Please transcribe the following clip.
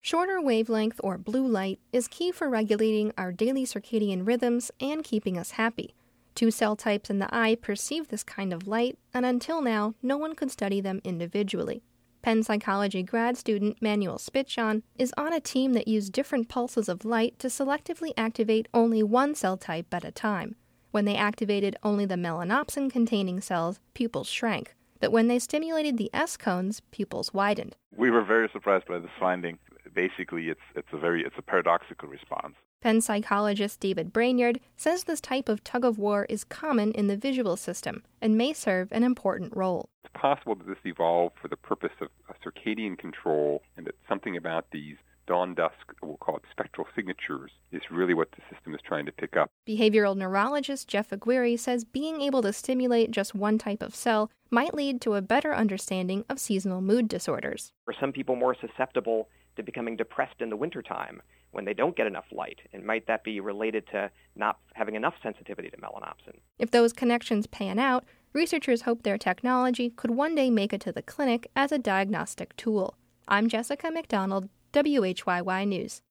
Shorter wavelength, or blue light, is key for regulating our daily circadian rhythms and keeping us happy. 2 cell types in the eye perceive this kind of light, and until now, no one could study them individually. Penn Psychology grad student Manuel Spichon is on a team that used different pulses of light to selectively activate only 1 cell type at a time. When they activated only the melanopsin-containing cells, pupils shrank. But when they stimulated the S cones, pupils widened. We were very surprised by this finding. Basically, it's a paradoxical response. Penn psychologist David Brainerd says this type of tug-of-war is common in the visual system and may serve an important role. It's possible that this evolved for the purpose of circadian control, and that something about these dawn-dusk, we'll call it spectral signatures, is really what the system is trying to pick up. Behavioral neurologist Jeff Aguirre says being able to stimulate just one type of cell might lead to a better understanding of seasonal mood disorders. Are some people more susceptible to becoming depressed in the wintertime when they don't get enough light? And might that be related to not having enough sensitivity to melanopsin? If those connections pan out, researchers hope their technology could one day make it to the clinic as a diagnostic tool. I'm Jessica McDonald, WHYY News.